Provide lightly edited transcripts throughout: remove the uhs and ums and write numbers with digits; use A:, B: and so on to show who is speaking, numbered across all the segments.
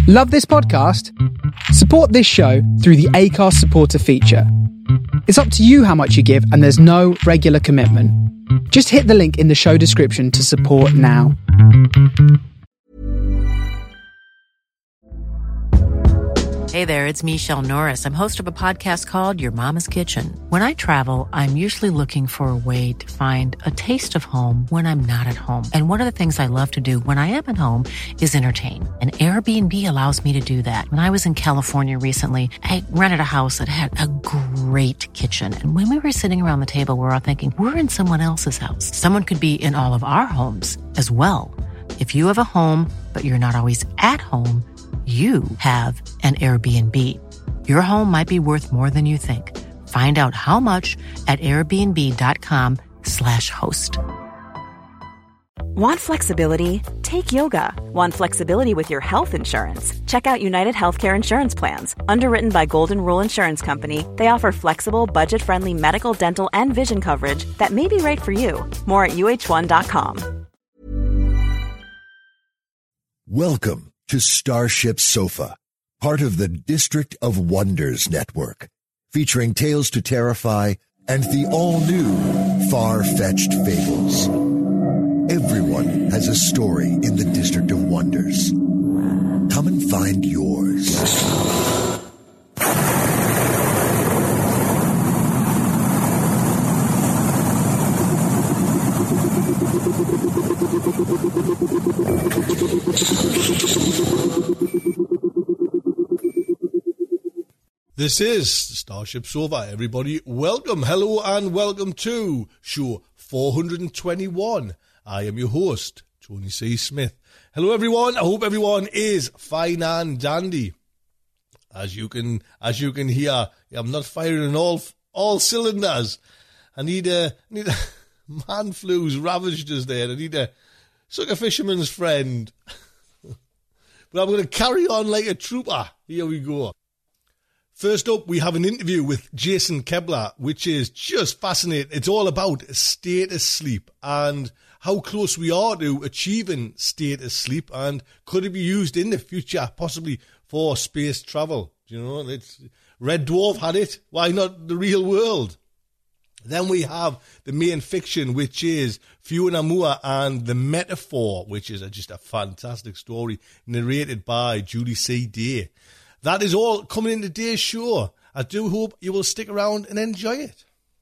A: Love this podcast? Support this show through the Acast supporter feature. It's up to you how much you give, and there's no regular commitment. Just hit the link in the show description to support now.
B: Hey there, it's Michelle Norris. I'm host of a podcast called Your Mama's Kitchen. When I travel, I'm usually looking for a way to find a taste of home when I'm not at home. And one of the things I love to do when I am at home is entertain. And Airbnb allows me to do that. When I was in California recently, I rented a house that had a great kitchen. And when we were sitting around the table, we were all thinking, we're in someone else's house. Someone could be in all of our homes as well. If you have a home, but you're not always at home, you have an Airbnb. Your home might be worth more than you think. Find out how much at airbnb.com/host.
C: Want flexibility? Take yoga. Want flexibility with your health insurance? Check out United Healthcare Insurance Plans. Underwritten by Golden Rule Insurance Company, they offer flexible, budget-friendly medical, dental, and vision coverage that may be right for you. More at uh1.com.
D: Welcome to Starship Sofa, part of the District of Wonders network, featuring Tales to Terrify and the all-new Far-Fetched Fables. Everyone has a story in the District of Wonders. Come and find yours.
E: This is Starship Sofa, everybody. Welcome, hello, and welcome to show 421. I am your host, Tony C. Smith. Hello, everyone. I hope everyone is fine and dandy. As you can hear, I'm not firing on all cylinders. I need a man flu's ravaged us there. I need a sucker fisherman's friend. But I'm going to carry on like a trooper. Here we go. First up, we have an interview with Jason Kebler, which is just fascinating. It's all about status sleep and how close we are to achieving status sleep, and could it be used in the future, possibly for space travel. You know, it's Red Dwarf had it. Why not the real world? Then we have the main fiction, which is Fiona Moore and the Metaphor, which is just a fantastic story narrated by Julie C. Day. That is all coming in today's show. I do hope you will stick around and enjoy it.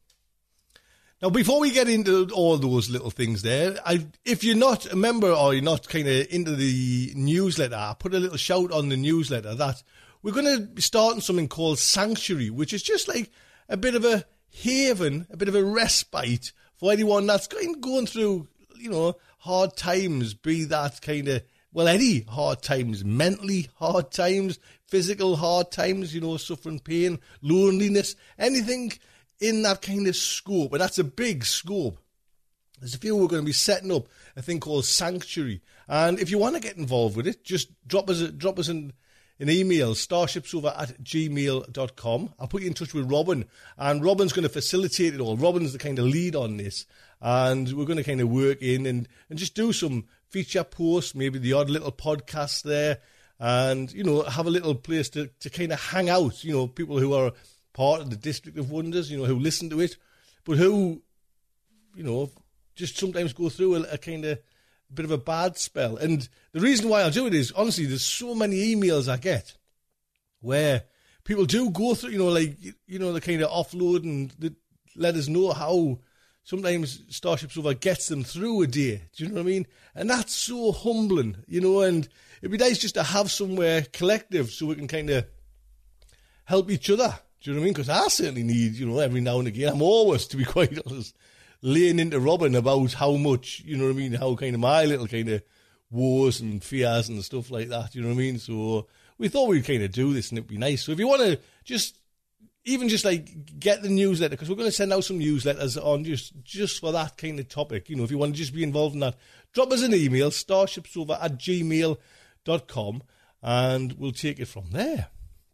E: Now, before we get into all those little things there, if you're not a member or you're not kind of into the newsletter, I put a little shout on the newsletter that we're going to be starting something called Sanctuary, which is just like a bit of a haven, a bit of a respite for anyone that's going through, you know, hard times, be that kind of, well, any hard times, mentally hard times, physical hard times, you know, suffering pain, loneliness, anything in that kind of scope. And that's a big scope. There's a few we're going to be setting up a thing called Sanctuary. And if you want to get involved with it, just drop us an email, starshipsover@gmail.com. I'll put you in touch with Robin, and Robin's going to facilitate it all. Robin's the kind of lead on this, and we're going to kind of work in and just do some feature posts, maybe the odd little podcast there, and, you know, have a little place to kind of hang out, you know, people who are part of the District of Wonders, you know, who listen to it, but who, you know, just sometimes go through a kind of bit of a bad spell. And the reason why I do it is, honestly, there's so many emails I get where people do go through, you know, like, you know, the kind of offload and let us know how sometimes Starship Sofa gets them through a day. Do you know what I mean? And that's so humbling, you know, and it'd be nice just to have somewhere collective so we can kind of help each other. Do you know what I mean? Because I certainly need, you know, every now and again, I'm always, to be quite honest, laying into Robin about how much, you know what I mean, how kind of my little kind of woes and fears and stuff like that, you know what I mean? So we thought we'd kind of do this and it'd be nice. So if you want to just like get the newsletter, because we're going to send out some newsletters on just for that kind of topic, you know, if you want to just be involved in that, drop us an email, starshipsover@gmail.com, and we'll take it from there.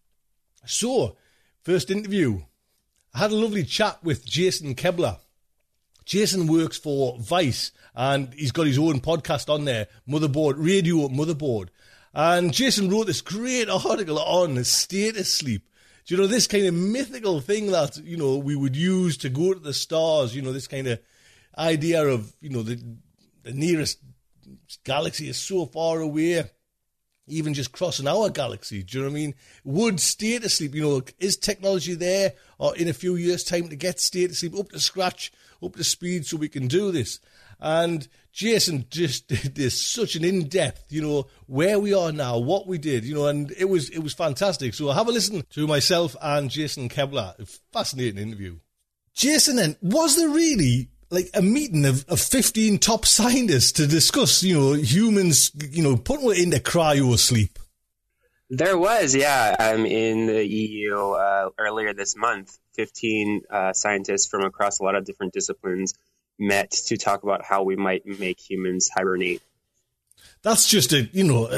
E: So, first interview. I had a lovely chat with Jason Kebler. Jason works for Vice, and he's got his own podcast on there, Radio Motherboard. And Jason wrote this great article on state of sleep. Do you know, this kind of mythical thing that, you know, we would use to go to the stars, you know, this kind of idea of, you know, the nearest galaxy is so far away, even just crossing our galaxy. Do you know what I mean? Would state of sleep, you know, is technology there or in a few years' time to get state of sleep up to scratch, up to speed so we can do this? And Jason just did this, such an in-depth, you know, where we are now, what we did, you know, and it was fantastic. So have a listen to myself and Jason Kevlar. A fascinating interview. Jason, then, was there really like a meeting of 15 top scientists to discuss, you know, humans, you know, putting it into cryo sleep?
F: There was, yeah. In the EU earlier this month, 15 scientists from across a lot of different disciplines met to talk about how we might make humans hibernate.
E: That's just a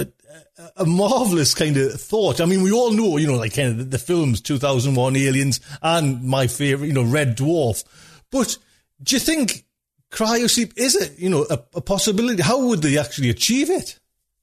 E: marvelous kind of thought. I mean, we all know, you know, like kind of the films 2001, Aliens, and my favorite, you know, Red Dwarf. But do you think cryosleep is a possibility? How would they actually achieve it?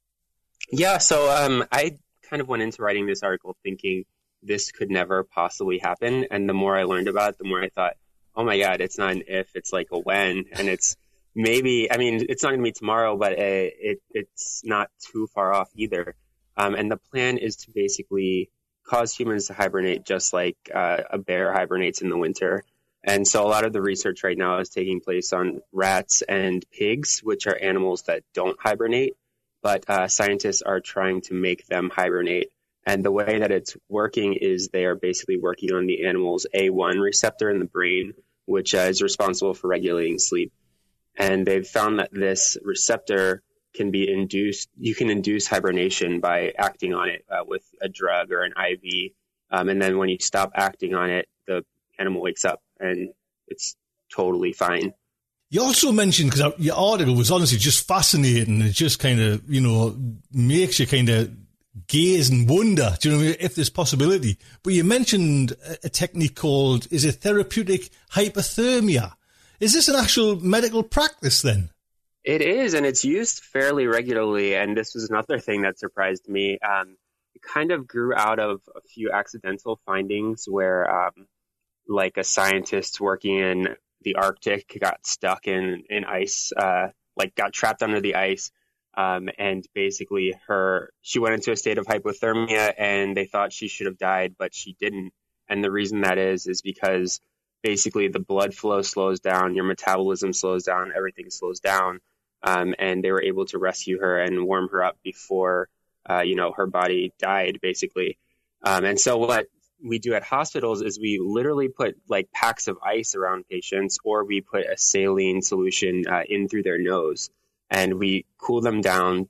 F: Yeah, so I kind of went into writing this article thinking this could never possibly happen. And the more I learned about it, the more I thought, oh my God, it's not an if, it's like a when. And it's maybe, I mean, it's not going to be tomorrow, but it's not too far off either. And the plan is to basically cause humans to hibernate just like a bear hibernates in the winter. And so a lot of the research right now is taking place on rats and pigs, which are animals that don't hibernate, but scientists are trying to make them hibernate. And the way that it's working is they are basically working on the animal's A1 receptor in the brain, which is responsible for regulating sleep. And they've found that this receptor can be induced. You can induce hibernation by acting on it with a drug or an IV. And then when you stop acting on it, the animal wakes up and it's totally fine.
E: You also mentioned, because your article was honestly just fascinating. It just kind of, you know, makes you kind of gaze and wonder, do you know, if there's possibility. But you mentioned a technique called, is it therapeutic hypothermia? Is this an actual medical practice then?
F: It is, and it's used fairly regularly. And this was another thing that surprised me. It kind of grew out of a few accidental findings where, like a scientist working in the Arctic got stuck in ice, like got trapped under the ice. And basically she went into a state of hypothermia and they thought she should have died, but she didn't. And the reason that is because basically the blood flow slows down, your metabolism slows down, everything slows down. And they were able to rescue her and warm her up before, her body died basically. And so what we do at hospitals is we literally put like packs of ice around patients, or we put a saline solution in through their nose. And we cool them down,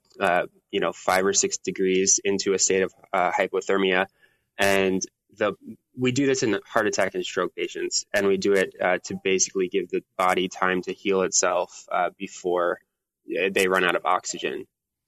F: 5 or 6 degrees into a state of hypothermia. And we do this in heart attack and stroke patients. And we do it to basically give the body time to heal itself before they run out of oxygen.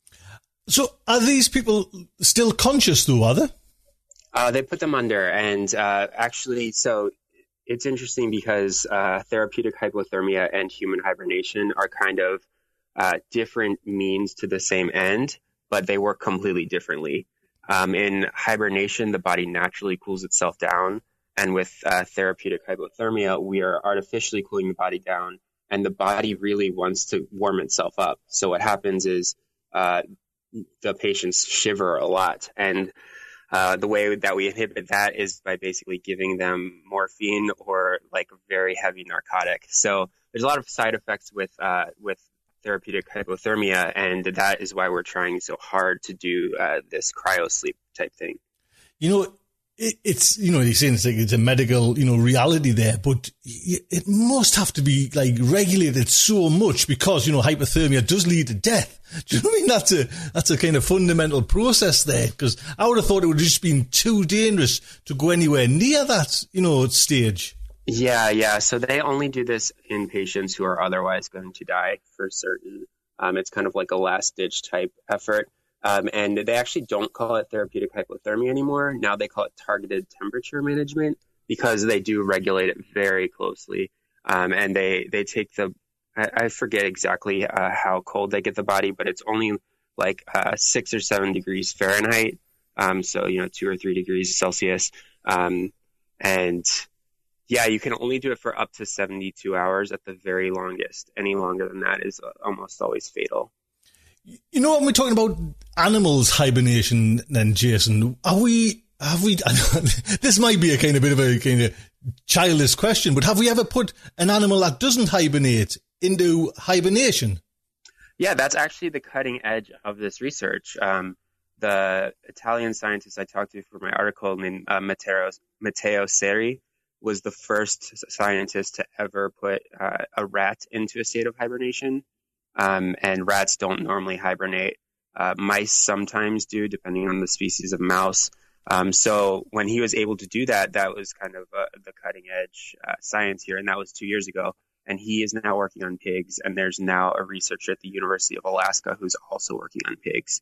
E: So are these people still conscious though, are they?
F: They put them under. And actually, so it's interesting because therapeutic hypothermia and human hibernation are kind of different means to the same end, but they work completely differently. In hibernation, the body naturally cools itself down. And with therapeutic hypothermia, we are artificially cooling the body down, and the body really wants to warm itself up. So what happens is the patients shiver a lot. And the way that we inhibit that is by basically giving them morphine or like a very heavy narcotic. So there's a lot of side effects with therapeutic hypothermia, and that is why we're trying so hard to do this cryosleep type thing. You know,
E: it's you're saying it's a medical, reality there, but it must have to be like regulated so much because, hypothermia does lead to death. Do you know what I mean? That's a kind of fundamental process there, because I would have thought it would have just been too dangerous to go anywhere near that, stage.
F: Yeah. So they only do this in patients who are otherwise going to die for certain. It's kind of like a last-ditch type effort. And they actually don't call it therapeutic hypothermia anymore. Now they call it targeted temperature management because they do regulate it very closely. And they take I forget exactly how cold they get the body, but it's only like 6 or 7 degrees Fahrenheit. So, 2 or 3 degrees Celsius. And yeah, you can only do it for up to 72 hours at the very longest. Any longer than that is almost always fatal.
E: When we're talking about animals hibernation, then Jason, have we? This might be a kind of childish question, but have we ever put an animal that doesn't hibernate into hibernation?
F: Yeah, that's actually the cutting edge of this research. The Italian scientist I talked to for my article named Matteo Seri was the first scientist to ever put a rat into a state of hibernation. And rats don't normally hibernate. Mice sometimes do, depending on the species of mouse. So when he was able to do that, that was kind of the cutting edge science here. And that was 2 years ago. And he is now working on pigs. And there's now a researcher at the University of Alaska who's also working on pigs.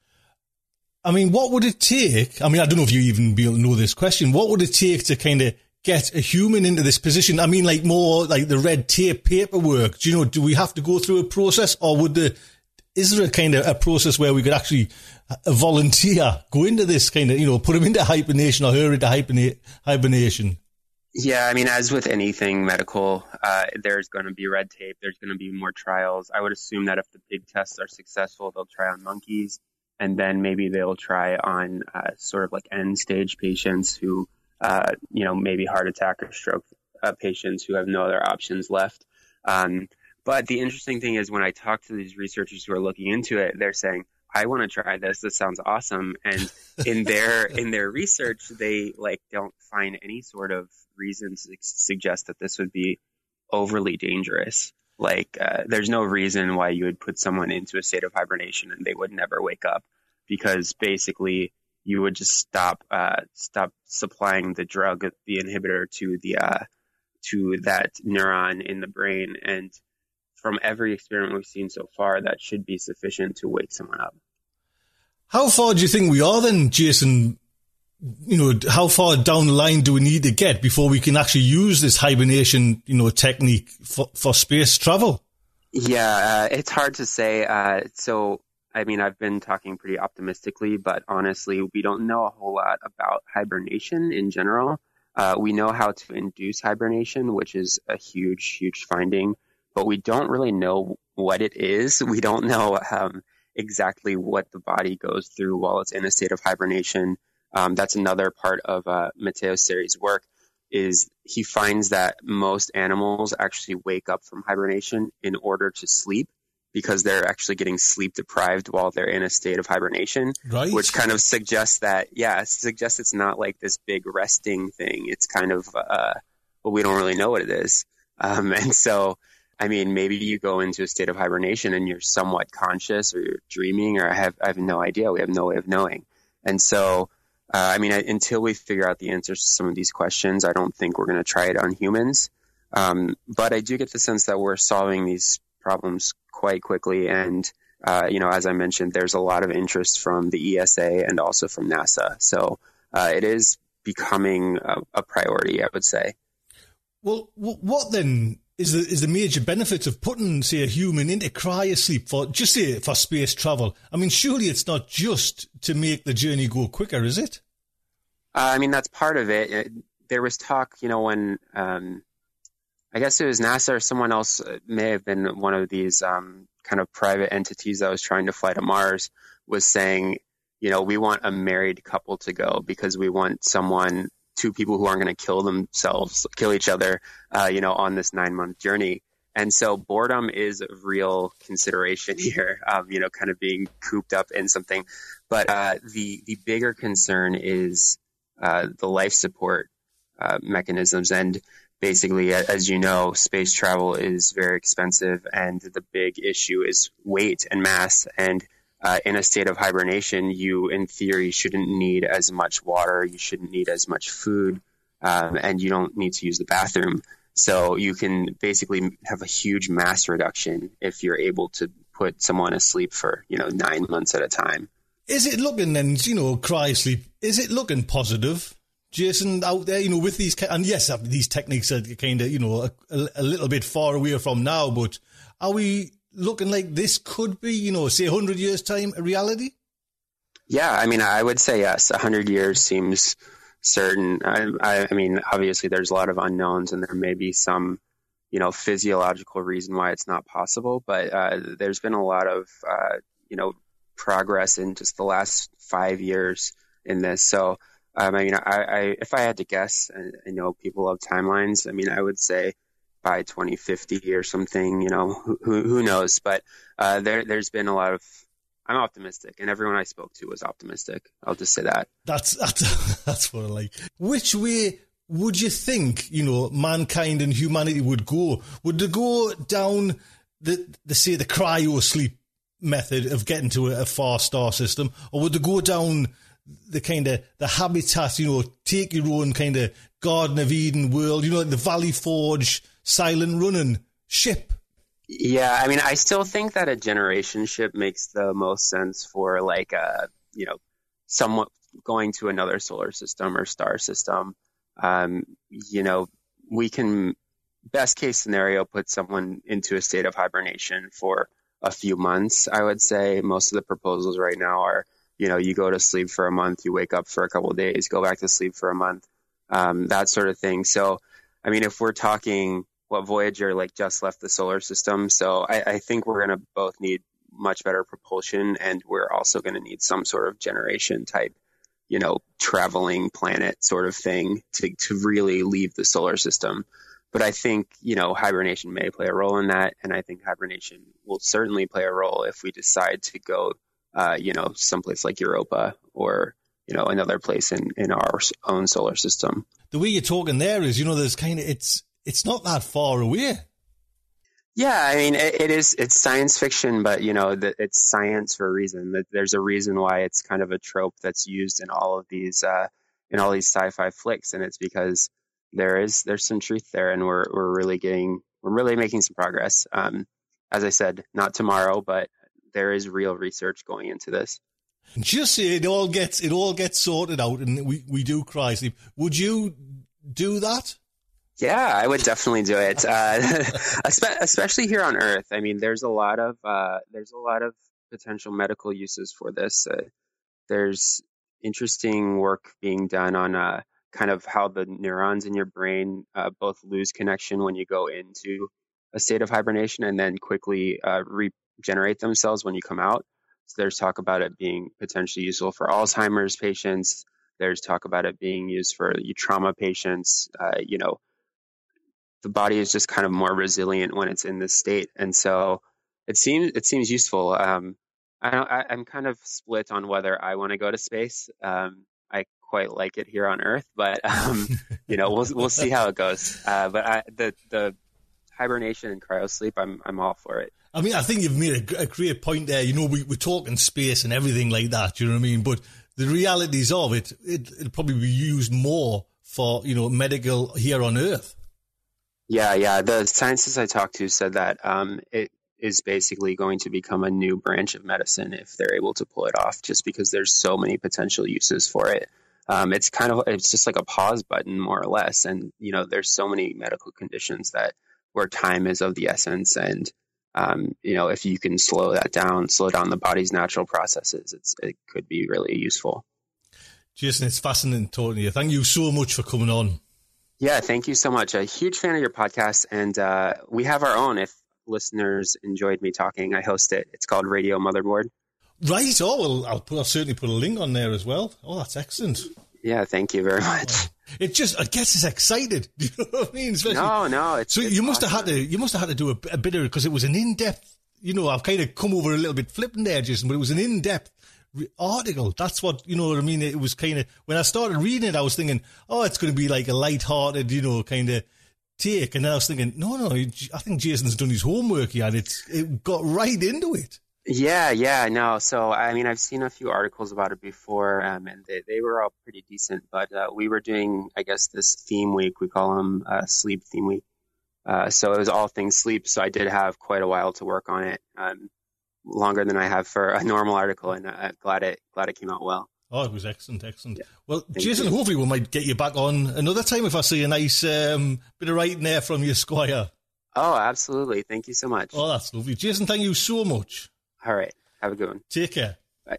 E: I mean, what would it take? I mean, I don't know if you even be able to know this question. What would it take to kind of get a human into this position? I mean, like more like the red tape paperwork. Do we have to go through a process, or is there a kind of a process where we could actually a volunteer go into this kind of, put him into hibernation or her into hibernation?
F: Yeah, I mean, as with anything medical, there's going to be red tape. There's going to be more trials. I would assume that if the pig tests are successful, they'll try on monkeys, and then maybe they'll try on sort of like end stage patients who, maybe heart attack or stroke patients who have no other options left. But the interesting thing is when I talk to these researchers who are looking into it, they're saying, I want to try this. This sounds awesome. And in their research, they don't find any sort of reason to suggest that this would be overly dangerous. There's no reason why you would put someone into a state of hibernation and they would never wake up, because basically you would just stop supplying the drug, the inhibitor, to that neuron in the brain. And from every experiment we've seen so far, that should be sufficient to wake someone up.
E: How far do you think we are then, Jason? How far down the line do we need to get before we can actually use this hibernation, technique for space travel?
F: Yeah, it's hard to say. So, I mean, I've been talking pretty optimistically, but honestly, we don't know a whole lot about hibernation in general. We know how to induce hibernation, which is a huge, huge finding, but we don't really know what it is. We don't know exactly what the body goes through while it's in a state of hibernation. That's another part of Matteo Seri's work, is he finds that most animals actually wake up from hibernation in order to sleep, because they're actually getting sleep deprived while they're in a state of hibernation, right? Which kind of suggests it's not like this big resting thing. It's kind of, we don't really know what it is. And so, I mean, maybe you go into a state of hibernation and you're somewhat conscious, or you're dreaming, or I have no idea. We have no way of knowing. And so, until we figure out the answers to some of these questions, I don't think we're going to try it on humans. But I do get the sense that we're solving these problems quite quickly. And, as I mentioned, there's a lot of interest from the ESA and also from NASA. So it is becoming a priority, I would say.
E: Well, what then is the major benefit of putting, say, a human into cryosleep for space travel? I mean, surely it's not just to make the journey go quicker, is it?
F: That's part of it. There was talk, when I guess it was NASA or someone else, may have been one of these kind of private entities that was trying to fly to Mars, was saying, we want a married couple to go because we want two people who aren't going to kill each other, on this 9-month journey. And so boredom is a real consideration here, kind of being cooped up in something. But the bigger concern is the life support mechanisms. And basically, as you know, space travel is very expensive, and the big issue is weight and mass. And in a state of hibernation, you, in theory, shouldn't need as much water, you shouldn't need as much food, and you don't need to use the bathroom. So you can basically have a huge mass reduction if you're able to put someone asleep for, 9 months at a time.
E: Is it looking then, cryosleep, is it looking positive, Jason, out there, with these, and yes, these techniques are kind of, a little bit far away from now, but are we looking like this could be, say 100 years' time, a reality?
F: Yeah, I mean, I would say yes. 100 years seems certain. I mean, obviously there's a lot of unknowns, and there may be some, physiological reason why it's not possible. But there's been a lot of, progress in just the last 5 years in this. So, I mean, I if I had to guess, and I know people love timelines. I mean, I would say by 2050 or something. Who knows? But there's been a lot of. I'm optimistic, and everyone I spoke to was optimistic. I'll just say that.
E: That's what I like. Which way would you think, mankind and humanity would go? Would they go down the cryo sleep method of getting to a far star system, or would they go down the kind of the habitat, take your own kind of Garden of Eden world, like the Valley Forge silent running ship?
F: Yeah, I mean, I still think that a generation ship makes the most sense for somewhat going to another solar system or star system. We can, best case scenario, put someone into a state of hibernation for a few months. I would say most of the proposals right now are, you go to sleep for a month, you wake up for a couple of days, go back to sleep for a month, that sort of thing. So, I mean, if we're talking what Voyager just left the solar system. So I think we're going to both need much better propulsion, and we're also going to need some sort of generation type, traveling planet sort of thing to really leave the solar system. But I think, hibernation may play a role in that. And I think hibernation will certainly play a role if we decide to go, someplace like Europa or, another place in our own solar system.
E: The way you're talking there is, there's kind of, it's not that far away.
F: Yeah, I mean, it's science fiction, but, it's science for a reason. There's a reason why it's kind of a trope that's used in all of these sci-fi flicks. And it's because there's some truth there, and we're really making some progress. As I said, not tomorrow, but there is real research going into this.
E: Just say it all gets sorted out, and we do cry sleep. Would you do that?
F: Yeah, I would definitely do it, especially here on Earth. I mean, there's a lot of potential medical uses for this. There's interesting work being done on kind of how the neurons in your brain both lose connection when you go into a state of hibernation and then quickly regenerate themselves when you come out. So there's talk about it being potentially useful for Alzheimer's patients. There's talk about it being used for trauma patients. The body is just kind of more resilient when it's in this state, and so it seems useful. I'm kind of split on whether I want to go to space. I quite like it here on Earth, but we'll see how it goes. But the hibernation and cryosleep, I'm all for it.
E: I mean, I think you've made a great point there. We're talking space and everything like that. You know what I mean? But the realities of it'll probably be used more for medical here on Earth.
F: Yeah. The scientists I talked to said that it is basically going to become a new branch of medicine if they're able to pull it off, just because there's so many potential uses for it. It's just like a pause button, more or less. And, there's so many medical conditions where time is of the essence. And, if you can slow down the body's natural processes, it could be really useful.
E: Jason, it's fascinating talking to you. Thank you so much for coming on.
F: Yeah, thank you so much. A huge fan of your podcast, and we have our own. If listeners enjoyed me talking, I host it. It's called Radio Motherboard. Right.
E: Oh, well, I'll certainly put a link on there as well. Oh, that's excellent.
F: Yeah, thank you very much.
E: It just, I guess, it's excited. Do you know what I mean?
F: No.
E: You must have had to do a bit of, because it was an in-depth. I've kind of come over a little bit flipping there, Jason, but it was an in-depth article. That's what, what I mean? It was kind of, when I started reading it, I was thinking, oh, it's going to be like a light-hearted, kind of take. And then I was thinking, no, I think Jason's done his homework here, and it got right into it.
F: Yeah, no. So, I mean, I've seen a few articles about it before, and they were all pretty decent, but we were doing, I guess, this theme week. We call them sleep theme week. So it was all things sleep. So I did have quite a while to work on it, longer than I have for a normal article, and glad it came out well.
E: Oh, it was excellent. Yeah. Well, Jason, hopefully we might get you back on another time if I see a nice bit of writing there from your Squire.
F: Oh, absolutely. Thank you so much.
E: Oh, that's lovely. Jason, thank you so much.
F: All right. Have a good one.
E: Take care.
F: Bye.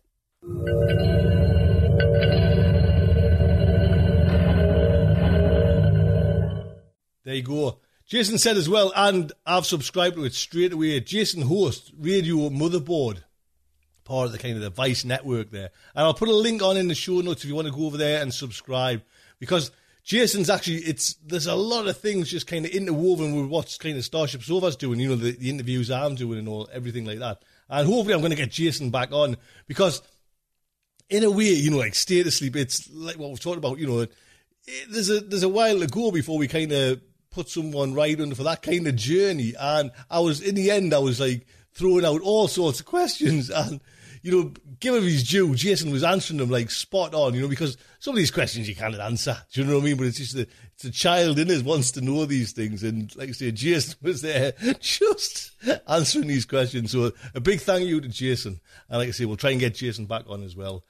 E: There you go. Jason said as well, and I've subscribed to it straight away. Jason hosts Radio Motherboard, part of the kind of the Vice network there. And I'll put a link on in the show notes if you want to go over there and subscribe. Because Jason's actually, there's a lot of things just kind of interwoven with what's kind of Starship Sofa's doing, you know, the interviews I'm doing and all, everything like that. And hopefully I'm going to get Jason back on because in a way, you know, like Stay to Sleep, it's like what we've talked about, you know, there's a while to go before we kind of put someone right under for that kind of journey. And in the end, I was like throwing out all sorts of questions and, you know, give him his due, Jason was answering them like spot on, you know, because some of these questions you can't answer. Do you know what I mean? But it's just it's a child in us wants to know these things. And like I say, Jason was there just answering these questions. So a big thank you to Jason. And like I say, we'll try and get Jason back on as well.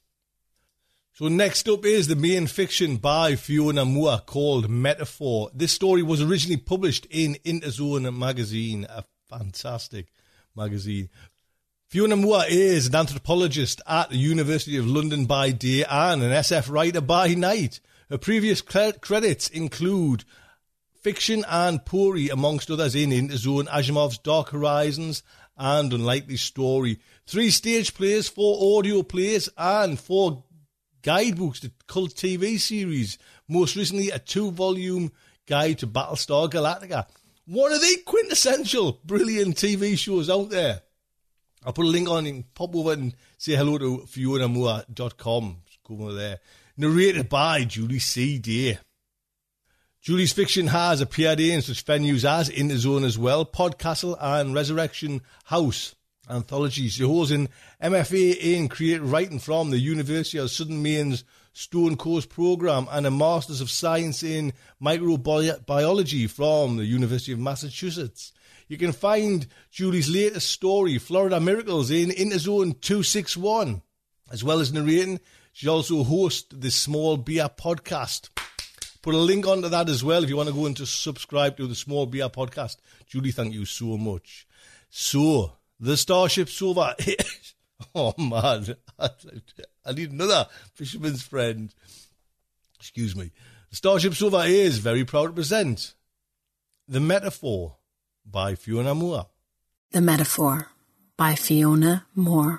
E: So next up is the main fiction by Fiona Moore called Metaphor. This story was originally published in Interzone magazine, a fantastic magazine. Fiona Moore is an anthropologist at the University of London by day and an SF writer by night. Her previous credits include fiction and poetry, amongst others, in Interzone, Asimov's Dark Horizons and Unlikely Story. 3 stage plays, 4 audio plays and 4 guidebooks to cult TV series. Most recently, a 2-volume guide to Battlestar Galactica. One of the quintessential brilliant TV shows out there. I'll put a link on and pop over and say hello to FionaMoore.com. Go over there. Narrated by Julie C. Day. Julie's fiction has appeared in such venues as Interzone as well, Podcastle and Resurrection House anthologies. She holds an MFA in creative writing from the University of Southern Maine's Stone Coast programme and a Masters of Science in Microbiology from the University of Massachusetts. You can find Julie's latest story, Florida Miracles, in Interzone 261. As well as narrating, she also hosts the Small Beer podcast. Put a link onto that as well if you want to go and just subscribe to the Small Beer podcast. Julie, thank you so much. So, the Starship Sofa. Oh, man. I need another fisherman's friend. Excuse me. The Starship Sofa is very proud to present The Metaphor by Fiona Moore.
G: The Metaphor by Fiona Moore.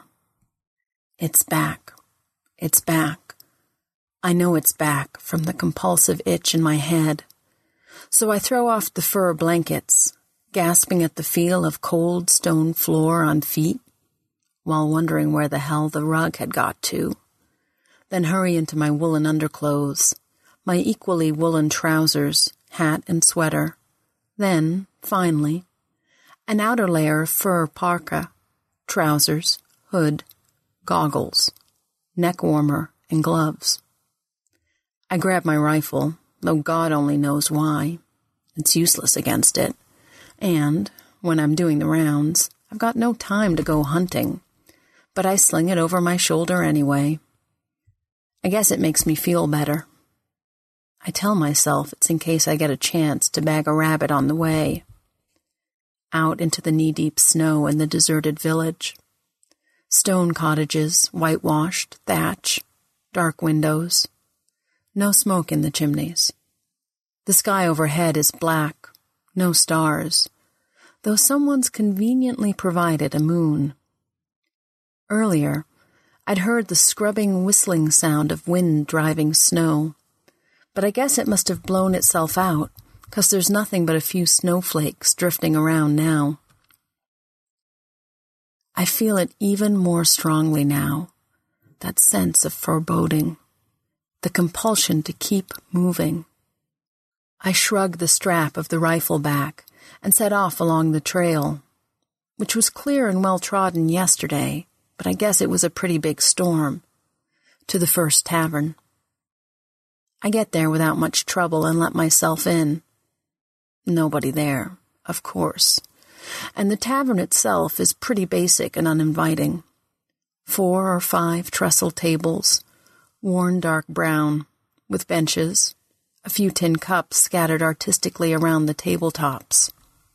G: It's back. It's back. I know it's back from the compulsive itch in my head. So I throw off the fur blankets, gasping at the feel of cold stone floor on feet, while wondering where the hell the rug had got to. Then hurry into my woolen underclothes, my equally woolen trousers, hat and sweater. Then, finally, an outer layer of fur parka, trousers, hood, goggles, neck warmer, and gloves. I grab my rifle, though God only knows why. It's useless against it. And, when I'm doing the rounds, I've got no time to go hunting. But I sling it over my shoulder anyway. I guess it makes me feel better. I tell myself it's in case I get a chance to bag a rabbit on the way. Out into the knee-deep snow in the deserted village. Stone cottages, whitewashed, thatch, dark windows. No smoke in the chimneys. The sky overhead is black, no stars, though someone's conveniently provided a moon. Earlier, I'd heard the scrubbing, whistling sound of wind driving snow, but I guess it must have blown itself out, 'cause there's nothing but a few snowflakes drifting around now. I feel it even more strongly now, that sense of foreboding, the compulsion to keep moving. I shrug the strap of the rifle back and set off along the trail, which was clear and well-trodden yesterday, but I guess it was a pretty big storm, to the first tavern. I get there without much trouble and let myself in. Nobody there, of course, and the tavern itself is pretty basic and uninviting. 4 or 5 trestle tables, worn dark brown, with benches, a few tin cups scattered artistically around the tabletops.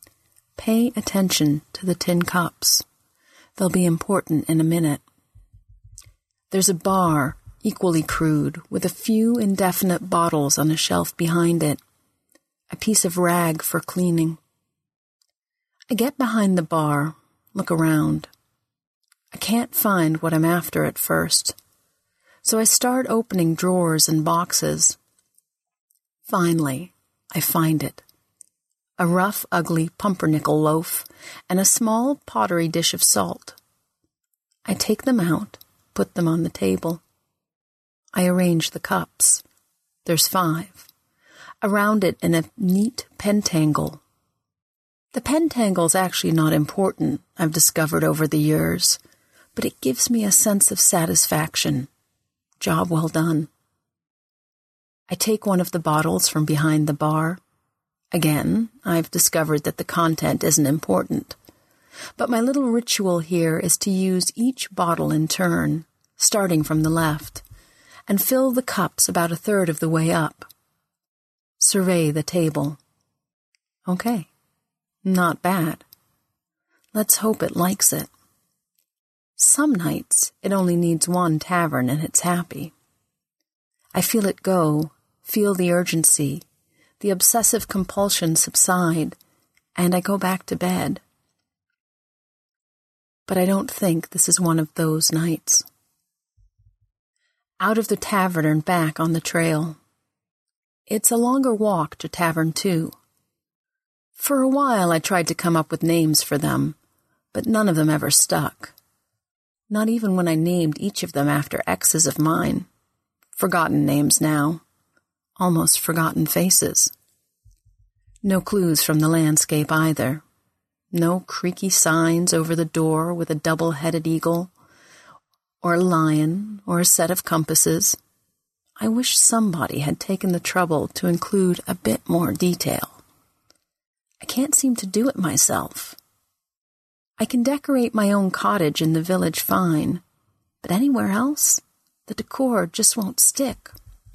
G: Pay attention to the tin cups. They'll be important in a minute. There's a bar, equally crude, with a few indefinite bottles on a shelf behind it. A piece of rag for cleaning. I get behind the bar, look around. I can't find what I'm after at first, so I start opening drawers and boxes. Finally, I find it. A rough, ugly pumpernickel loaf and a small pottery dish of salt. I take them out, put them on the table. I arrange the cups. There's 5. Around it in a neat pentangle. The pentangle's actually not important, I've discovered over the years, but it gives me a sense of satisfaction. Job well done. I take one of the bottles from behind the bar. Again, I've discovered that the content isn't important. But my little ritual here is to use each bottle in turn, starting from the left, and fill the cups about 1/3 of the way up. Survey the table. Okay, not bad. Let's hope it likes it. Some nights it only needs 1 tavern and it's happy. I feel it go, feel the urgency, the obsessive compulsion subside, and I go back to bed. But I don't think this is one of those nights. Out of the tavern and back on the trail. It's a longer walk to Tavern 2. For a while I tried to come up with names for them, but none of them ever stuck. Not even when I named each of them after exes of mine. Forgotten names now. Almost forgotten faces. No clues from the landscape either. No creaky signs over the door with a double-headed eagle, or a lion, or a set of compasses. I wish somebody had taken the trouble to include a bit more detail. I can't seem to do it myself. I can decorate my own cottage in the village fine, but anywhere else, the decor just won't stick.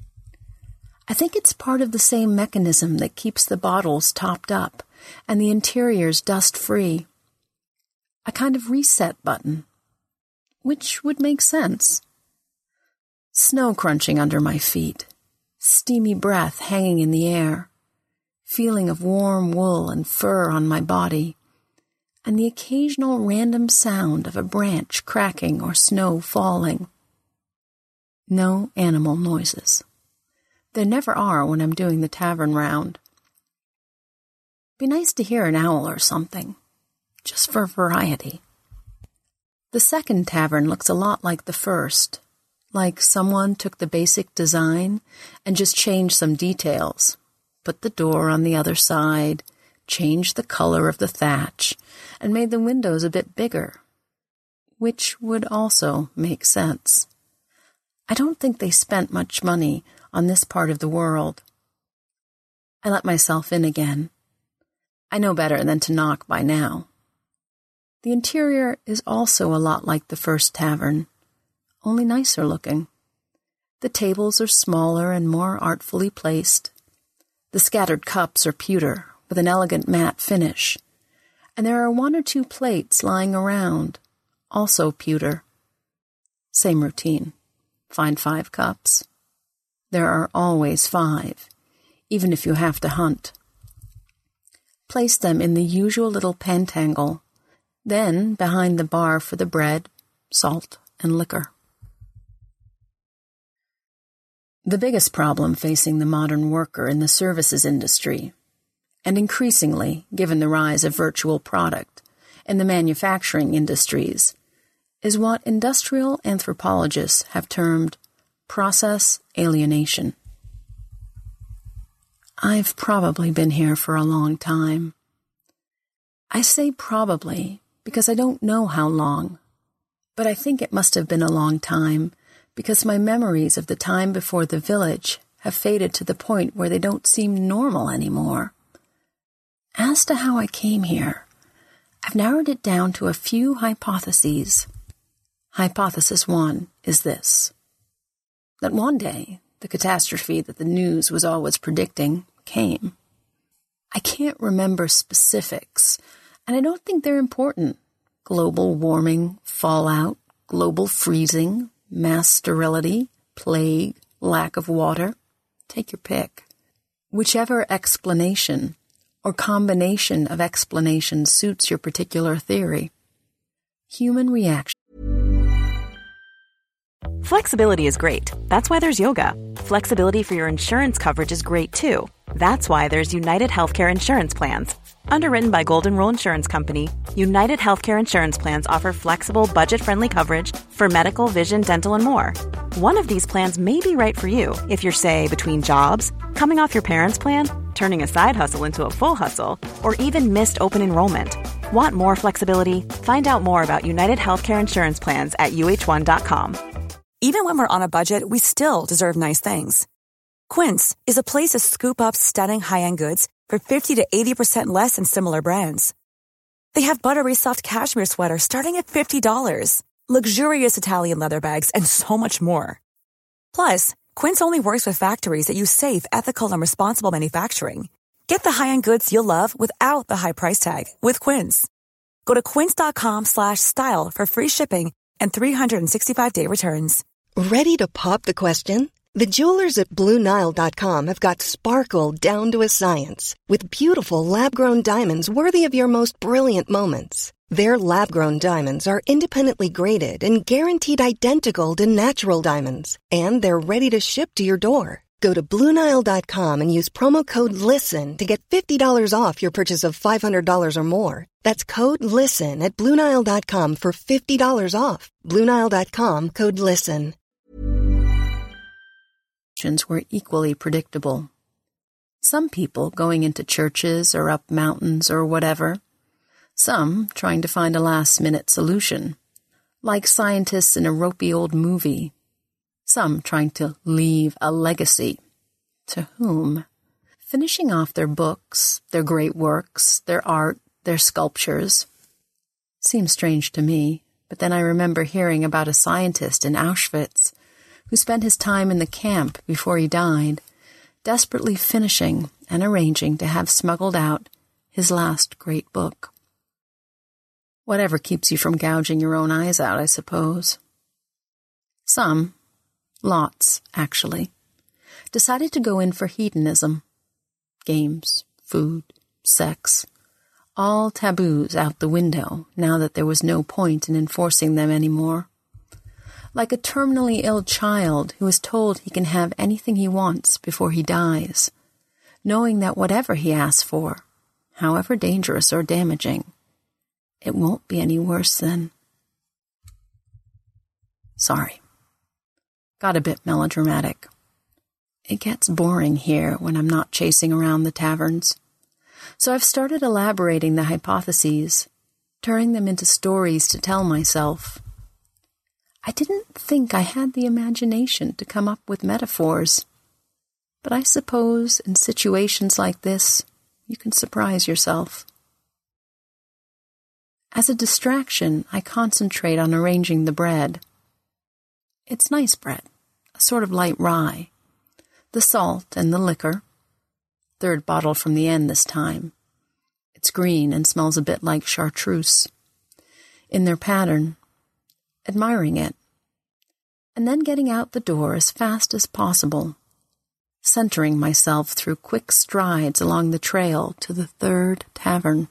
G: I think it's part of the same mechanism that keeps the bottles topped up and the interiors dust-free. A kind of reset button, which would make sense. Snow crunching under my feet, steamy breath hanging in the air, feeling of warm wool and fur on my body, and the occasional random sound of a branch cracking or snow falling. No animal noises. There never are when I'm doing the tavern round. Be nice to hear an owl or something, just for variety. The second tavern looks a lot like the first, like someone took the basic design and just changed some details, put the door on the other side, changed the color of the thatch, and made the windows a bit bigger, which would also make sense. I don't think they spent much money on this part of the world. I let myself in again. I know better than to knock by now. The interior is also a lot like the first tavern, only nicer looking. The tables are smaller and more artfully placed. The scattered cups are pewter, with an elegant matte finish, and there are 1 or 2 plates lying around, also pewter. Same routine. Find 5 cups. There are always 5, even if you have to hunt. Place them in the usual little pentangle, then behind the bar for the bread, salt, and liquor. The biggest problem facing the modern worker in the services industry, and increasingly, given the rise of virtual product, in the manufacturing industries, is what industrial anthropologists have termed process alienation. I've probably been here for a long time. I say probably because I don't know how long, but I think it must have been a long time because my memories of the time before the village have faded to the point where they don't seem normal anymore. As to how I came here, I've narrowed it down to a few hypotheses. Hypothesis 1 is this: that one day, the catastrophe that the news was always predicting came. I can't remember specifics, And I don't think they're important. Global warming, fallout, global freezing, mass sterility, plague, lack of water. Take your pick. Whichever explanation or combination of explanations suits your particular theory. Human reaction.
C: Flexibility is great. That's why there's yoga. Flexibility for your insurance coverage is great too. That's why there's United Healthcare Insurance Plans. Underwritten by Golden Rule Insurance Company, United Healthcare Insurance Plans offer flexible, budget-friendly coverage for medical, vision, dental, and more. One of these plans may be right for you if you're, say, between jobs, coming off your parents' plan, turning a side hustle into a full hustle, or even missed open enrollment. Want more flexibility? Find out more about United Healthcare Insurance Plans at uh1.com.
H: Even when we're on a budget, we still deserve nice things. Quince is a place to scoop up stunning high-end goods for 50 to 80% less than similar brands. They have buttery soft cashmere sweaters starting at $50, luxurious Italian leather bags, and so much more. Plus, Quince only works with factories that use safe, ethical, and responsible manufacturing. Get the high-end goods you'll love without the high price tag with Quince. Go to quince.com/style for free shipping and 365-day returns.
I: Ready to pop the question? The jewelers at BlueNile.com have got sparkle down to a science with beautiful lab-grown diamonds worthy of your most brilliant moments. Their lab-grown diamonds are independently graded and guaranteed identical to natural diamonds, and they're ready to ship to your door. Go to BlueNile.com and use promo code LISTEN to get $50 off your purchase of $500 or more. That's code LISTEN at BlueNile.com for $50 off. BlueNile.com, code LISTEN.
G: Were equally predictable. Some people going into churches or up mountains or whatever. Some trying to find a last-minute solution, like scientists in a ropey old movie. Some trying to leave a legacy. To whom? Finishing off their books, their great works, their art, their sculptures. Seems strange to me, but then I remember hearing about a scientist in Auschwitz who spent his time in the camp before he died, desperately finishing and arranging to have smuggled out his last great book. Whatever keeps you from gouging your own eyes out, I suppose. Some, lots actually, decided to go in for hedonism. Games, food, sex, all taboos out the window now that there was no point in enforcing them anymore. Like a terminally ill child who is told he can have anything he wants before he dies, knowing that whatever he asks for, however dangerous or damaging, it won't be any worse than... Sorry. Got a bit melodramatic. It gets boring here when I'm not chasing around the taverns. So I've started elaborating the hypotheses, turning them into stories to tell myself. I didn't think I had the imagination to come up with metaphors, but I suppose in situations like this, you can surprise yourself. As a distraction, I concentrate on arranging the bread. It's nice bread, a sort of light rye. The salt and the liquor. Third bottle from the end this time. It's green and smells a bit like chartreuse. In their pattern, admiring it, and then getting out the door as fast as possible, centering myself through quick strides along the trail to the third tavern.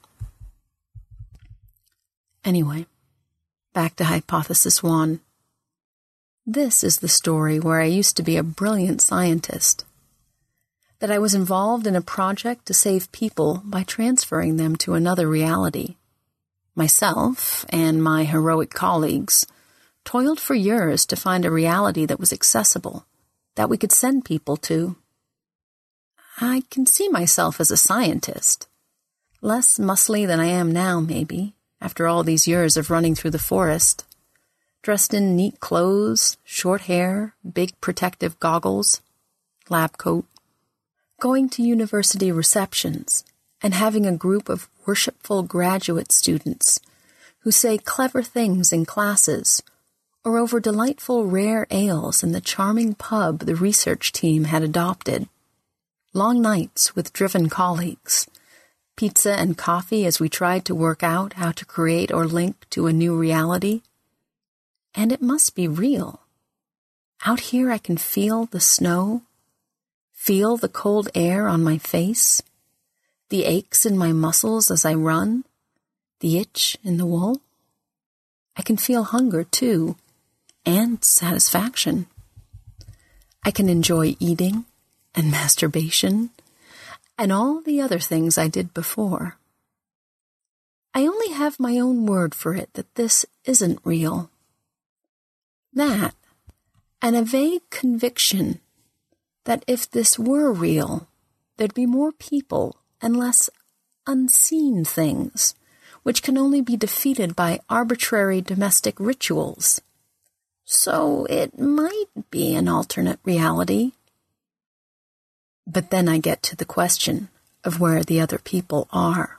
G: Anyway, back to Hypothesis 1. This is the story where I used to be a brilliant scientist, that I was involved in a project to save people by transferring them to another reality. Myself and my heroic colleagues toiled for years to find a reality that was accessible, that we could send people to. I can see myself as a scientist, less muscly than I am now, maybe, after all these years of running through the forest, dressed in neat clothes, short hair, big protective goggles, lab coat, going to university receptions and having a group of worshipful graduate students who say clever things in classes or over delightful rare ales in the charming pub the research team had adopted. Long nights with driven colleagues, pizza and coffee as we tried to work out how to create or link to a new reality. And it must be real. Out here I can feel the snow, feel the cold air on my face, the aches in my muscles as I run, the itch in the wool. I can feel hunger, too, and satisfaction. I can enjoy eating and masturbation and all the other things I did before. I only have my own word for it that this isn't real. That, and a vague conviction that if this were real, there'd be more people and less unseen things, which can only be defeated by arbitrary domestic rituals. So it might be an alternate reality. But then I get to the question of where the other people are.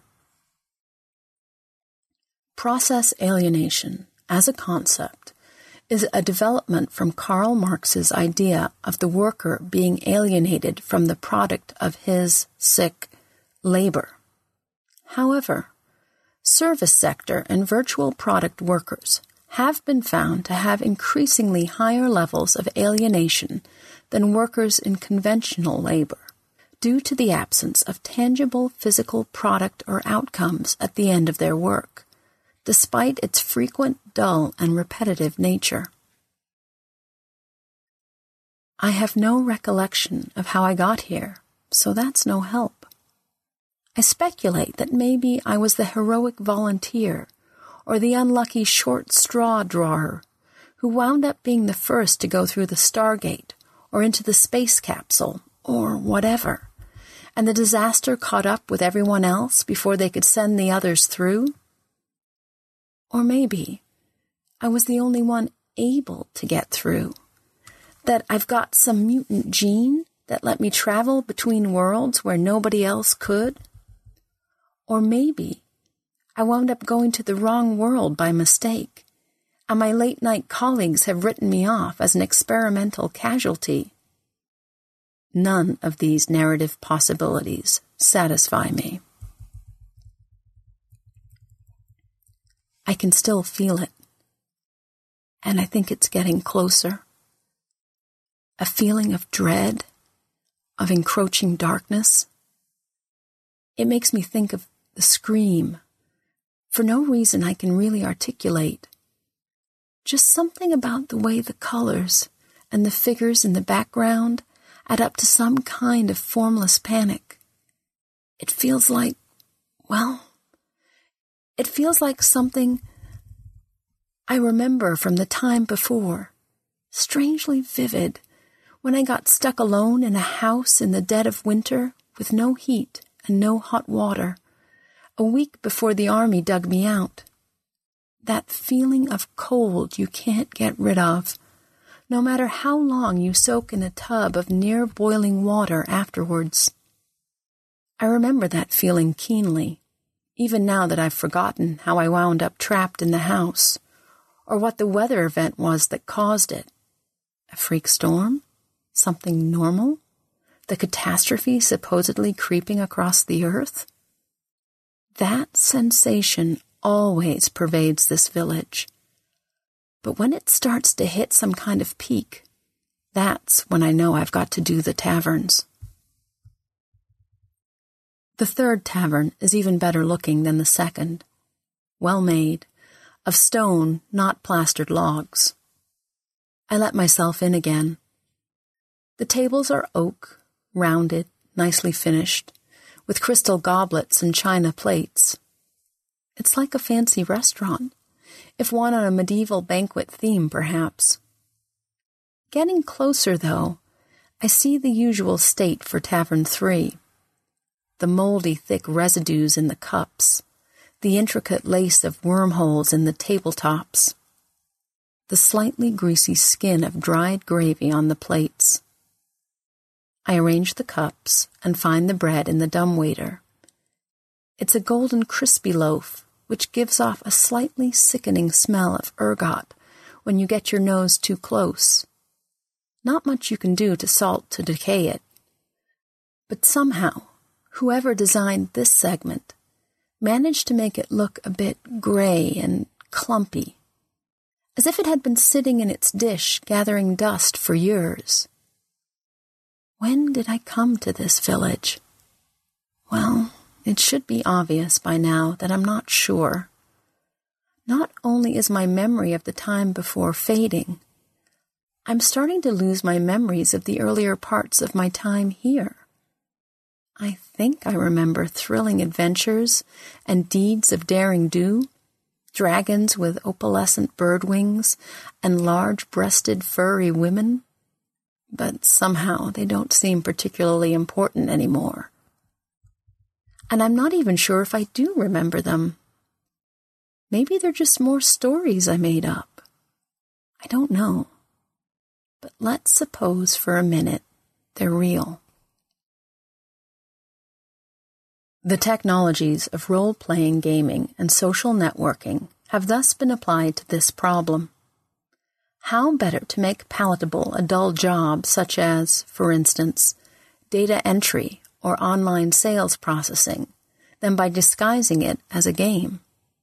G: Process alienation, as a concept, is a development from Karl Marx's idea of the worker being alienated from the product of his, labor. However, service sector and virtual product workers have been found to have increasingly higher levels of alienation than workers in conventional labor, due to the absence of tangible physical product or outcomes at the end of their work, despite its frequent, dull, and repetitive nature. I have no recollection of how I got here, so that's no help. I speculate that maybe I was the heroic volunteer or the unlucky short straw drawer who wound up being the first to go through the Stargate or into the space capsule or whatever, and the disaster caught up with everyone else before they could send the others through. Or maybe I was the only one able to get through, that I've got some mutant gene that let me travel between worlds where nobody else could. Or maybe I wound up going to the wrong world by mistake, and my late-night colleagues have written me off as an experimental casualty. None of these narrative possibilities satisfy me. I can still feel it, and I think it's getting closer. A feeling of dread, of encroaching darkness. It makes me think of the scream, for no reason I can really articulate. Just something about the way the colors and the figures in the background add up to some kind of formless panic. It feels like, it feels like something I remember from the time before, strangely vivid, when I got stuck alone in a house in the dead of winter with no heat and no hot water, a week before the army dug me out. That feeling of cold you can't get rid of, no matter how long you soak in a tub of near-boiling water afterwards. I remember that feeling keenly, even now that I've forgotten how I wound up trapped in the house, or what the weather event was that caused it. A freak storm? Something normal? The catastrophe supposedly creeping across the earth? That sensation always pervades this village. But when it starts to hit some kind of peak, that's when I know I've got to do the taverns. The third tavern is even better looking than the second. Well made, of stone, not plastered logs. I let myself in again. The tables are oak, rounded, nicely finished, with crystal goblets and china plates. It's like a fancy restaurant, if one on a medieval banquet theme, perhaps. Getting closer, though, I see the usual state for Tavern 3. The moldy, thick residues in the cups, the intricate lace of wormholes in the tabletops, the slightly greasy skin of dried gravy on the plates. I arrange the cups and find the bread in the dumbwaiter. It's a golden crispy loaf, which gives off a slightly sickening smell of ergot when you get your nose too close. Not much you can do to salt to decay it. But somehow, Whoever designed this segment managed to make it look a bit gray and clumpy, as if it had been sitting in its dish gathering dust for years. When did I come to this village? Well, it should be obvious by now that I'm not sure. Not only is my memory of the time before fading, I'm starting to lose my memories of the earlier parts of my time here. I think I remember thrilling adventures and deeds of daring do, dragons with opalescent bird wings and large-breasted furry women, but somehow they don't seem particularly important anymore. And I'm not even sure if I do remember them. Maybe they're just more stories I made up. I don't know. But let's suppose for a minute they're real. The technologies of role-playing gaming and social networking have thus been applied to this problem. How better to make palatable a dull job such as, for instance, data entry or online sales processing than by disguising it as a game?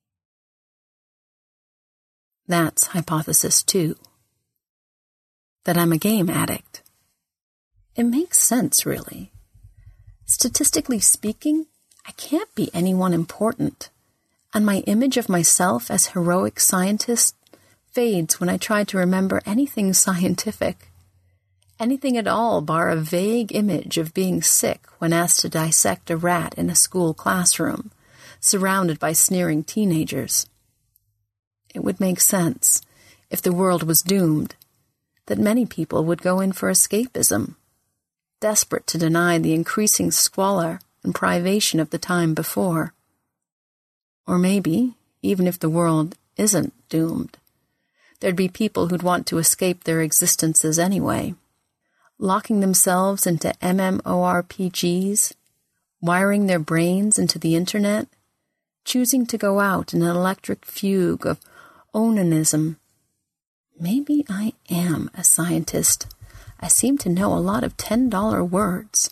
G: That's hypothesis 2. That I'm a game addict. It makes sense, really. Statistically speaking, I can't be anyone important, and my image of myself as heroic scientist fades when I try to remember anything scientific. Anything at all bar a vague image of being sick when asked to dissect a rat in a school classroom, surrounded by sneering teenagers. It would make sense, if the world was doomed, that many people would go in for escapism, desperate to deny the increasing squalor and privation of the time before. Or maybe, even if the world isn't doomed, there'd be people who'd want to escape their existences anyway, locking themselves into MMORPGs, wiring their brains into the internet, choosing to go out in an electric fugue of onanism. Maybe I am a scientist. I seem to know a lot of $10 words.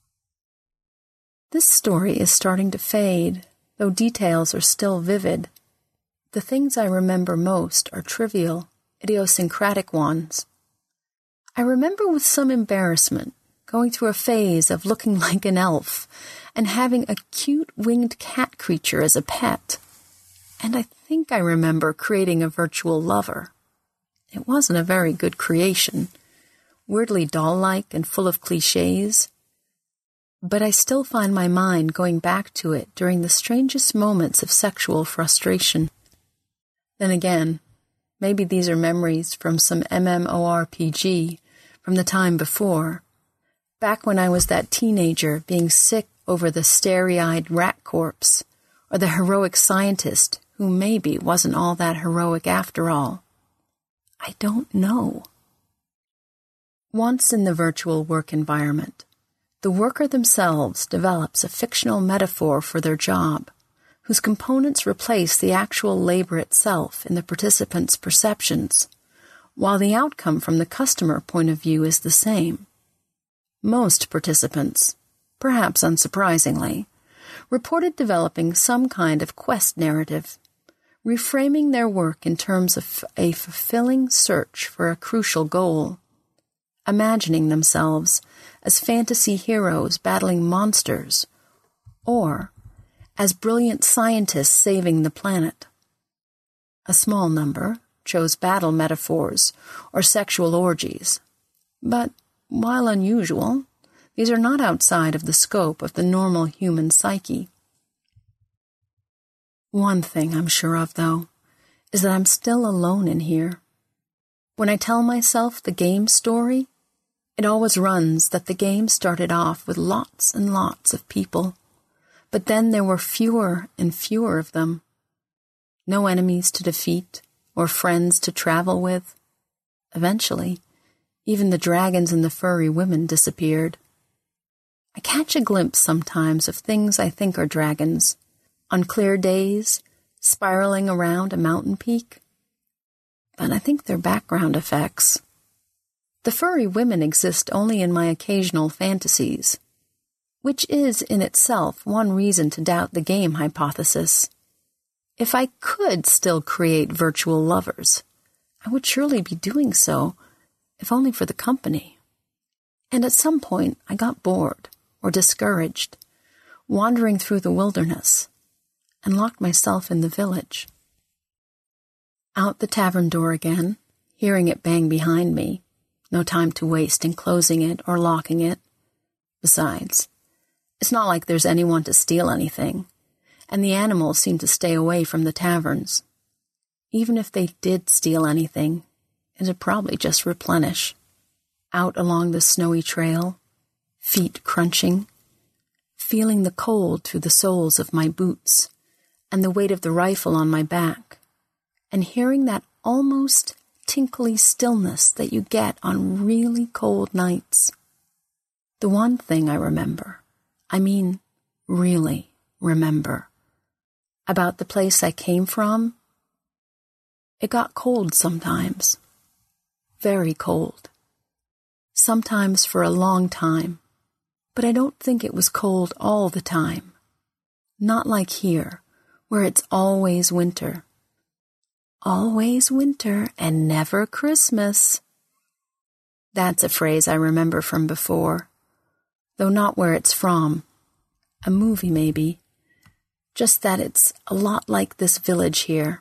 G: This story is starting to fade, though details are still vivid. The things I remember most are trivial, idiosyncratic ones. I remember with some embarrassment going through a phase of looking like an elf and having a cute winged cat creature as a pet. And I think I remember creating a virtual lover. It wasn't a very good creation, weirdly doll-like and full of cliches, but I still find my mind going back to it during the strangest moments of sexual frustration. Then again, maybe these are memories from some MMORPG from the time before, back when I was that teenager being sick over the starry-eyed rat corpse, or the heroic scientist who maybe wasn't all that heroic after all. I don't know. Once in the virtual work environment, the worker themselves develops a fictional metaphor for their job, whose components replace the actual labor itself in the participants' perceptions, while the outcome from the customer point of view is the same. Most participants, perhaps unsurprisingly, reported developing some kind of quest narrative, reframing their work in terms of a fulfilling search for a crucial goal, imagining themselves as fantasy heroes battling monsters, or as brilliant scientists saving the planet. A small number chose battle metaphors or sexual orgies, but while unusual, these are not outside of the scope of the normal human psyche. One thing I'm sure of, though, is that I'm still alone in here. When I tell myself the game story, it always runs that the game started off with lots and lots of people, but then there were fewer and fewer of them. No enemies to defeat or friends to travel with. Eventually, even the dragons and the furry women disappeared. I catch a glimpse sometimes of things I think are dragons, on clear days, spiraling around a mountain peak. But I think they're background effects. The furry women exist only in my occasional fantasies. which is in itself one reason to doubt the game hypothesis. If I could still create virtual lovers, I would surely be doing so, if only for the company. And at some point I got bored or discouraged, wandering through the wilderness, and locked myself in the village. Out the tavern door again, hearing it bang behind me, no time to waste in closing it or locking it. Besides, it's not like there's anyone to steal anything, and the animals seem to stay away from the taverns. Even if they did steal anything, it'd probably just replenish. Out along the snowy trail, feet crunching, feeling the cold through the soles of my boots and the weight of the rifle on my back, and hearing that almost tinkly stillness that you get on really cold nights. The one thing I remember, really remember, about the place I came from, it got cold sometimes. Very cold. Sometimes for a long time, but I don't think it was cold all the time. Not like here, where it's always winter. Always winter and never Christmas. That's a phrase I remember from before, though not where it's from. A movie, maybe. Just that it's a lot like this village here.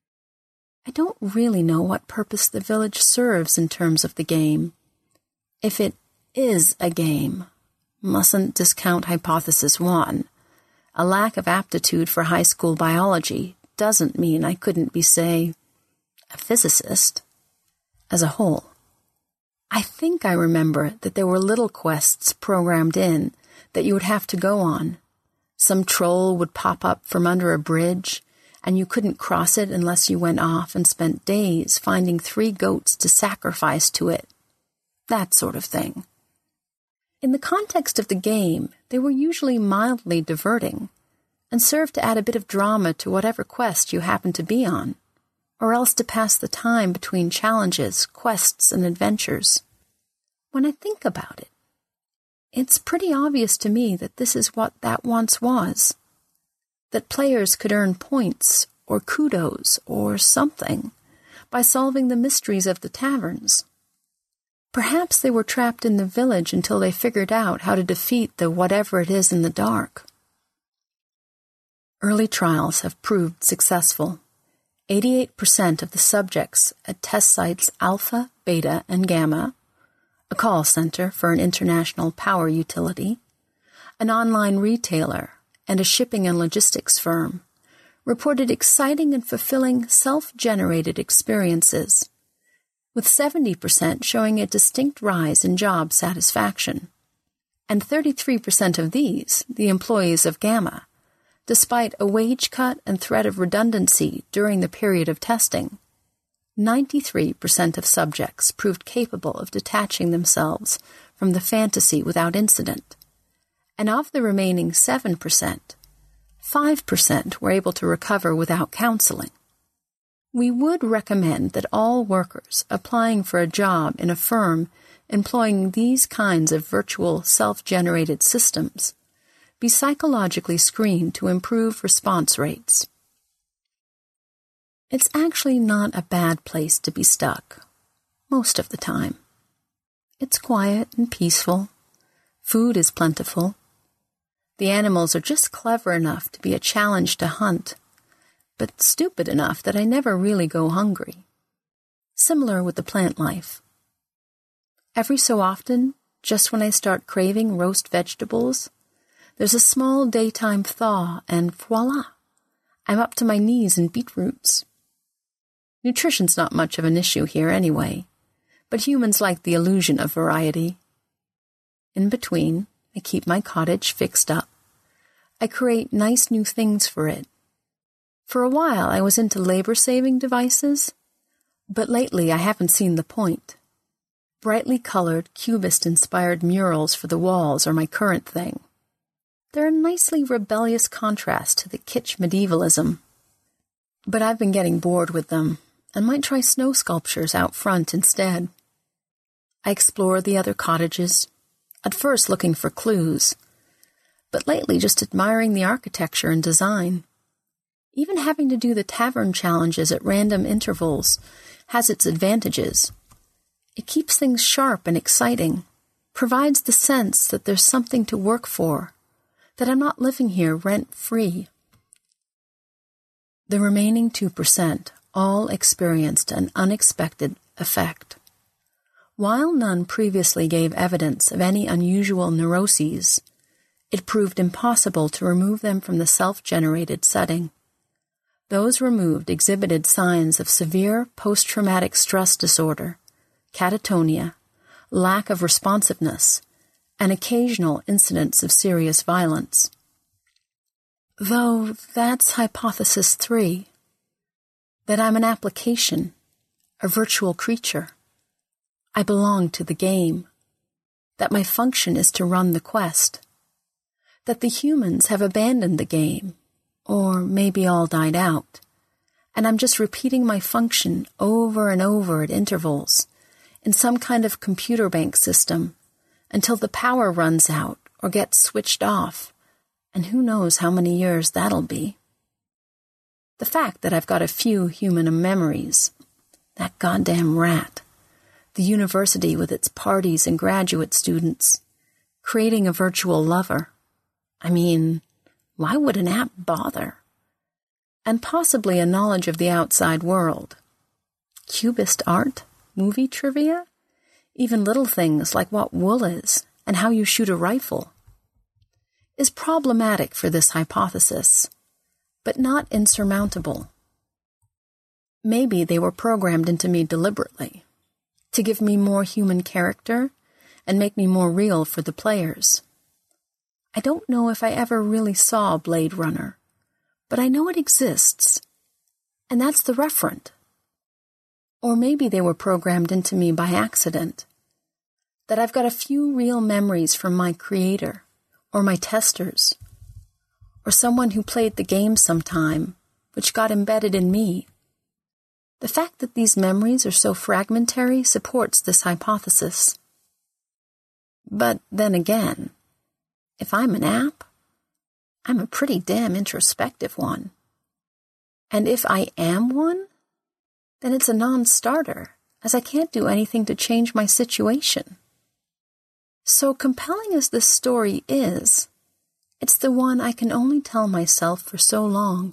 G: I don't really know what purpose the village serves in terms of the game. If it is a game, mustn't discount hypothesis 1. A lack of aptitude for high school biology doesn't mean I couldn't be, say, a physicist. As a whole, I think I remember that there were little quests programmed in that you would have to go on. Some troll would pop up from under a bridge, and you couldn't cross it unless you went off and spent days finding 3 goats to sacrifice to it. That sort of thing. In the context of the game, they were usually mildly diverting, and served to add a bit of drama to whatever quest you happened to be on, or else to pass the time between challenges, quests, and adventures. When I think about it, it's pretty obvious to me that this is what that once was. That players could earn points, or kudos, or something, by solving the mysteries of the taverns. Perhaps they were trapped in the village until they figured out how to defeat the whatever it is in the dark. Early trials have proved successful. 88% of the subjects at test sites Alpha, Beta, and Gamma, a call center for an international power utility, an online retailer, and a shipping and logistics firm, reported exciting and fulfilling self-generated experiences, with 70% showing a distinct rise in job satisfaction, and 33% of these, the employees of Gamma, despite a wage cut and threat of redundancy during the period of testing. 93% of subjects proved capable of detaching themselves from the fantasy without incident, and of the remaining 7%, 5% were able to recover without counseling. We would recommend that all workers applying for a job in a firm employing these kinds of virtual self-generated systems be psychologically screened to improve response rates. It's actually not a bad place to be stuck, most of the time. It's quiet and peaceful. Food is plentiful. The animals are just clever enough to be a challenge to hunt, but stupid enough that I never really go hungry. Similar with the plant life. Every so often, just when I start craving roast vegetables, there's a small daytime thaw, and voila, I'm up to my knees in beetroots. Nutrition's not much of an issue here anyway, but humans like the illusion of variety. In between, I keep my cottage fixed up. I create nice new things for it. For a while, I was into labor-saving devices, but lately I haven't seen the point. Brightly colored, cubist-inspired murals for the walls are my current thing. They're a nicely rebellious contrast to the kitsch medievalism. But I've been getting bored with them, and might try snow sculptures out front instead. I explore the other cottages, at first looking for clues, but lately just admiring the architecture and design. Even having to do the tavern challenges at random intervals has its advantages. It keeps things sharp and exciting, provides the sense that there's something to work for, that I'm not living here rent-free. The remaining 2% all experienced an unexpected effect. While none previously gave evidence of any unusual neuroses, it proved impossible to remove them from the self-generated setting. Those removed exhibited signs of severe post-traumatic stress disorder, catatonia, lack of responsiveness, and occasional incidents of serious violence. Though that's hypothesis 3, that I'm an application, a virtual creature. I belong to the game, that my function is to run the quest, that the humans have abandoned the game, or maybe all died out, and I'm just repeating my function over and over at intervals in some kind of computer bank system until the power runs out or gets switched off, and who knows how many years that'll be. The fact that I've got a few human memories, that goddamn rat, the university with its parties and graduate students, creating a virtual lover. I mean, why would an app bother? And possibly a knowledge of the outside world. Cubist art, movie trivia, even little things like what wool is and how you shoot a rifle, is problematic for this hypothesis, but not insurmountable. Maybe they were programmed into me deliberately, to give me more human character and make me more real for the players. I don't know if I ever really saw Blade Runner, but I know it exists, and that's the referent. Or maybe they were programmed into me by accident, that I've got a few real memories from my creator, or my testers, or someone who played the game sometime, which got embedded in me. The fact that these memories are so fragmentary supports this hypothesis. But then again, if I'm an app, I'm a pretty damn introspective one. And if I am one, then it's a non-starter, as I can't do anything to change my situation. So compelling as this story is, it's the one I can only tell myself for so long.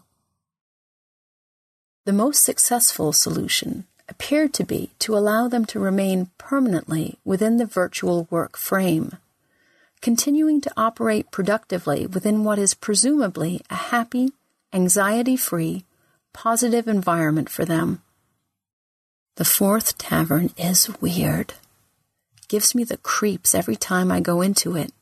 G: The most successful solution appeared to be to allow them to remain permanently within the virtual work frame, continuing to operate productively within what is presumably a happy, anxiety-free, positive environment for them. The fourth tavern is weird. Gives me the creeps every time I go into it.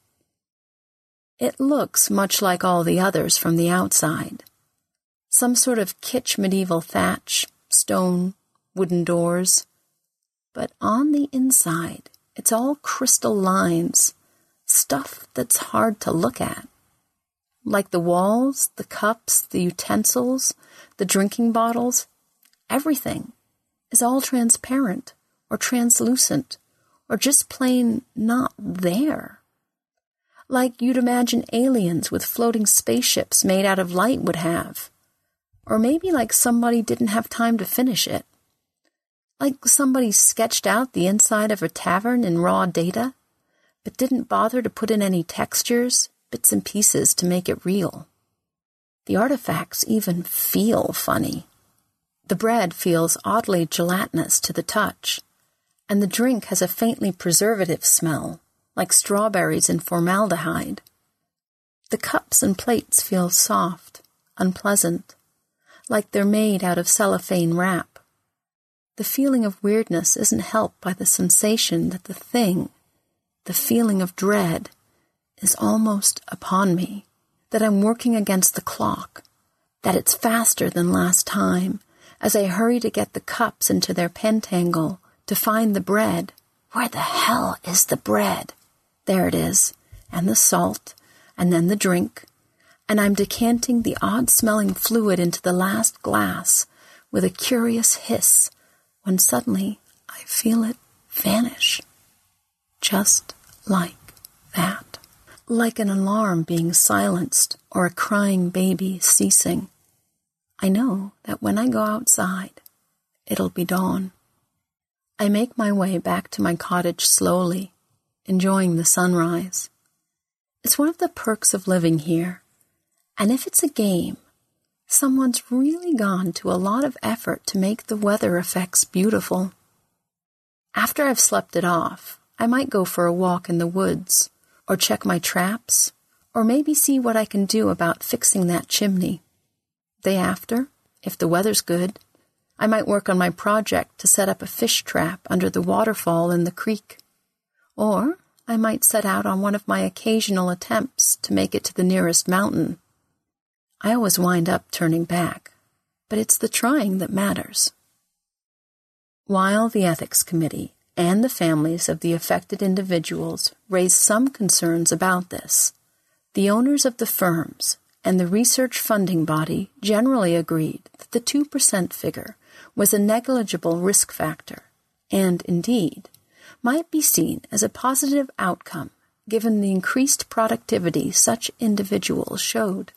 G: It looks much like all the others from the outside. Some sort of kitsch medieval thatch, stone, wooden doors. But on the inside, it's all crystal lines, stuff that's hard to look at. Like the walls, the cups, the utensils, the drinking bottles, everything is all transparent or translucent or just plain not there. Like you'd imagine aliens with floating spaceships made out of light would have. Or maybe like somebody didn't have time to finish it. Like somebody sketched out the inside of a tavern in raw data, but didn't bother to put in any textures, bits and pieces to make it real. The artifacts even feel funny. The bread feels oddly gelatinous to the touch, and the drink has a faintly preservative smell, like strawberries and formaldehyde. The cups and plates feel soft, unpleasant, like they're made out of cellophane wrap. The feeling of weirdness isn't helped by the sensation that the thing, the feeling of dread, is almost upon me, that I'm working against the clock, that it's faster than last time, as I hurry to get the cups into their pentangle, to find the bread. Where the hell is the bread? There it is, and the salt, and then the drink, and I'm decanting the odd-smelling fluid into the last glass with a curious hiss, when suddenly I feel it vanish. Just like that. like an alarm being silenced or a crying baby ceasing. I know that when I go outside, it'll be dawn. I make my way back to my cottage slowly, enjoying the sunrise. It's one of the perks of living here, and if it's a game, someone's really gone to a lot of effort to make the weather effects beautiful. After I've slept it off, I might go for a walk in the woods, or check my traps, or maybe see what I can do about fixing that chimney. Day after, if the weather's good, I might work on my project to set up a fish trap under the waterfall in the creek. Or I might set out on one of my occasional attempts to make it to the nearest mountain. I always wind up turning back, but it's the trying that matters. While the Ethics Committee and the families of the affected individuals raised some concerns about this, the owners of the firms and the research funding body generally agreed that the 2% figure was a negligible risk factor and, indeed, might be seen as a positive outcome given the increased productivity such individuals showed.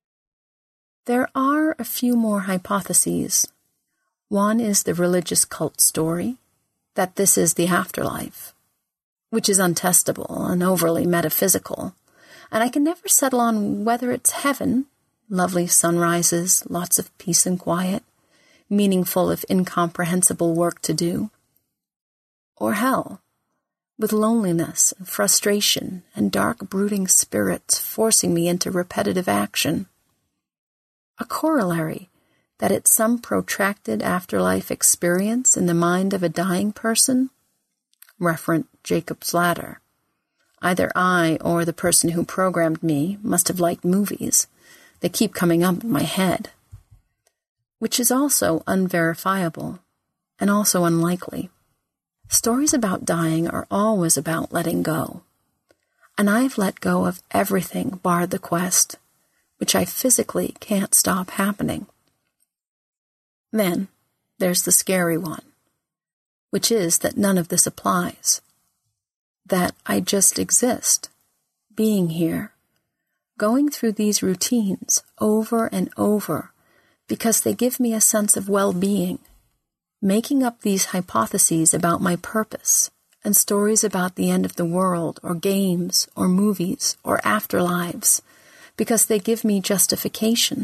G: There are a few more hypotheses. One is the religious cult story, that this is the afterlife, which is untestable and overly metaphysical, and I can never settle on whether it's heaven, lovely sunrises, lots of peace and quiet, meaningful if incomprehensible work to do, or hell, with loneliness and frustration and dark brooding spirits forcing me into repetitive action. A corollary that it's some protracted afterlife experience in the mind of a dying person, referent Jacob's Ladder. Either I or the person who programmed me must have liked movies. They keep coming up in my head. Which is also unverifiable and also unlikely. Stories about dying are always about letting go. And I've let go of everything bar the quest, which I physically can't stop happening. Then there's the scary one, which is that none of this applies. That I just exist, being here, going through these routines over and over because they give me a sense of well-being, making up these hypotheses about my purpose and stories about the end of the world or games or movies or afterlives because they give me justification.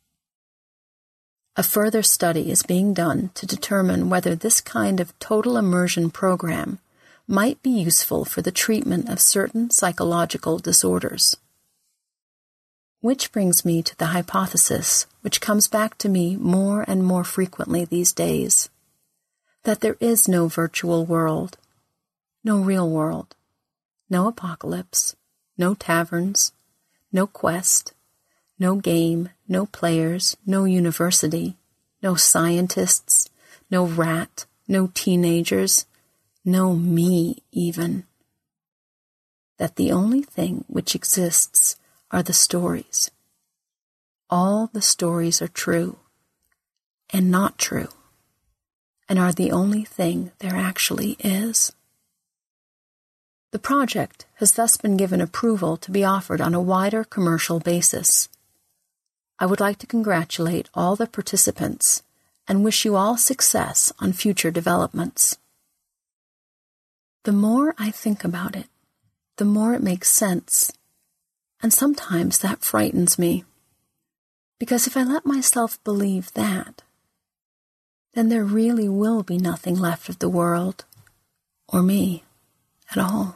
G: A further study is being done to determine whether this kind of total immersion program might be useful for the treatment of certain psychological disorders. Which brings me to the hypothesis, which comes back to me more and more frequently these days, that there is no virtual world, no real world, no apocalypse, no taverns, no quest, no game, no players, no university, no scientists, no rat, no teenagers, no me even. That the only thing which exists are the stories. All the stories are true and not true, and are the only thing there actually is. The project has thus been given approval to be offered on a wider commercial basis. I would like to congratulate all the participants and wish you all success on future developments. The more I think about it, the more it makes sense, and sometimes that frightens me, because if I let myself believe that, then there really will be nothing left of the world, or me, at all.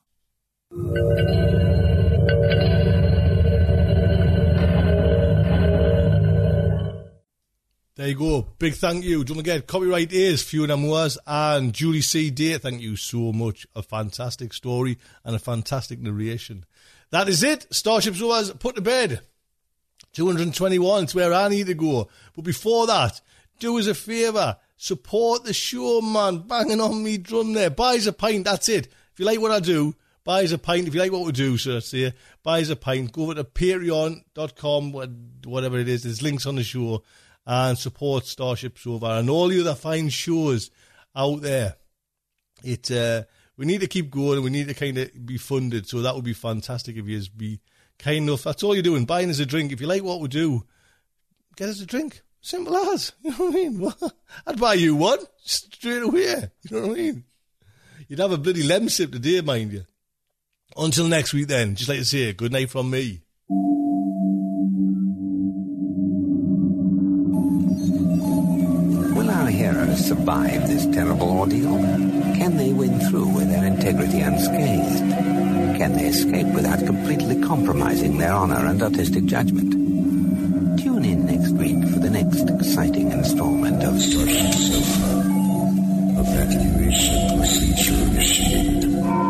E: There you go. Big thank you. Don't forget, copyright is Fiona Moores and Julie C. Day. Thank you so much. A fantastic story and a fantastic narration. That is it. Starship Sofa's put to bed. 221. It's where I need to go. But before that, do us a favour. Support the show, man. Banging on me drum there. Buy us a pint. That's it. If you like what I do, buy us a pint. If you like what we do, so say, buy us a pint. Go over to patreon.com, whatever it is. There's links on the show. And support Starship Sofa and all the other fine shows out there. We're We need to keep going, and we need to kind of be funded. So that would be fantastic if you be kind enough. That's all you're doing, buying us a drink. If you like what we do, get us a drink. Simple as. You know what I mean? I'd buy you one straight away. You know what I mean? You'd have a bloody lemon sip today, mind you. Until next week then, just like to say, good night from me.
J: Will our heroes survive this terrible ordeal? Can they win through with their integrity unscathed? Can they escape without completely compromising their honor and artistic judgment? Tune in next week for the next exciting installment of
D: Starship Sofa. Evacuation procedure initiated.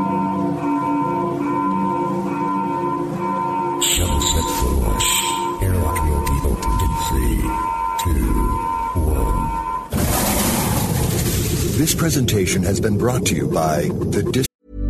D: Shuttle set for launch. Airlock will be opened in 3, 2, 1. This presentation has been brought to you by the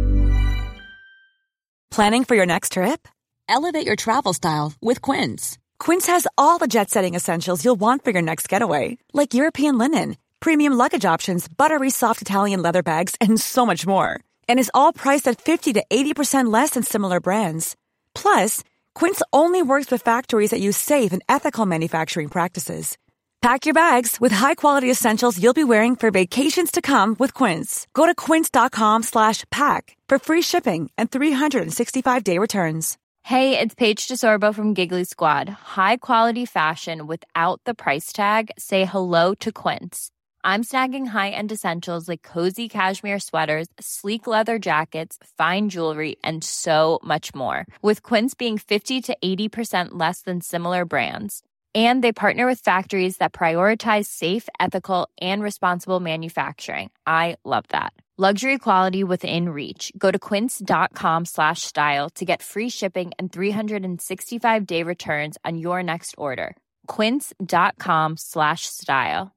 H: Planning for your next trip? Elevate your travel style with Quince. Quince has all the jet-setting essentials you'll want for your next getaway, like European linen, premium luggage options, buttery soft Italian leather bags, and so much more. And is all priced at 50 to 80% less than similar brands. Plus, Quince only works with factories that use safe and ethical manufacturing practices. Pack your bags with high-quality essentials you'll be wearing for vacations to come with Quince. Go to quince.com/pack for free shipping and 365-day returns.
K: Hey, it's Paige DeSorbo from Giggly Squad. High quality fashion without the price tag. Say hello to Quince. I'm snagging high-end essentials like cozy cashmere sweaters, sleek leather jackets, fine jewelry, and so much more. With Quince being 50 to 80% less than similar brands. And they partner with factories that prioritize safe, ethical, and responsible manufacturing. I love that. Luxury quality within reach. Go to quince.com/style to get free shipping and 365-day returns on your next order. Quince.com/style.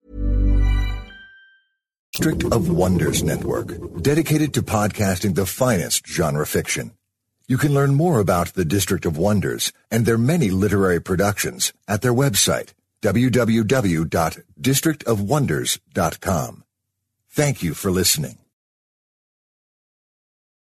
D: District of Wonders Network, dedicated to podcasting the finest genre fiction. You can learn more about the District of Wonders and their many literary productions at their website, www.districtofwonders.com. Thank you for listening.